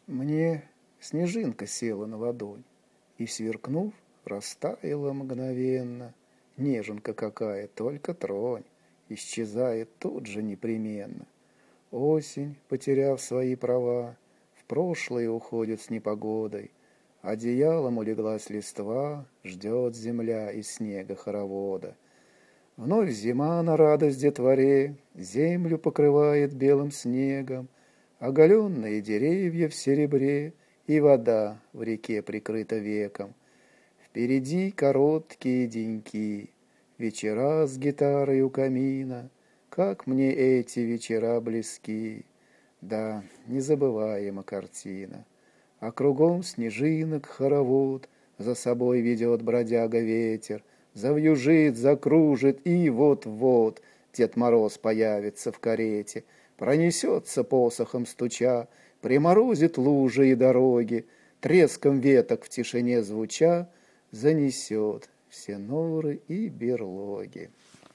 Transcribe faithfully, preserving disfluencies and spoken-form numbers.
Мне снежинка села на ладонь и, сверкнув, растаяла мгновенно. Неженка какая, только тронь, исчезает тут же непременно. Осень, потеряв свои права, в прошлое уходит с непогодой. Одеялом улеглась листва, ждет земля из снега хоровода. Вновь зима на радость детворе землю покрывает белым снегом, оголенные деревья в серебре, и вода в реке прикрыта веком. Впереди короткие деньки, вечера с гитарой у камина. Как мне эти вечера близки! Да, незабываема картина. А кругом снежинок хоровод, за собой ведет бродяга ветер, завьюжит, закружит, и вот-вот Дед Мороз появится в карете, пронесется посохом стуча, приморозит лужи и дороги, треском веток в тишине звуча, занесет все норы и берлоги.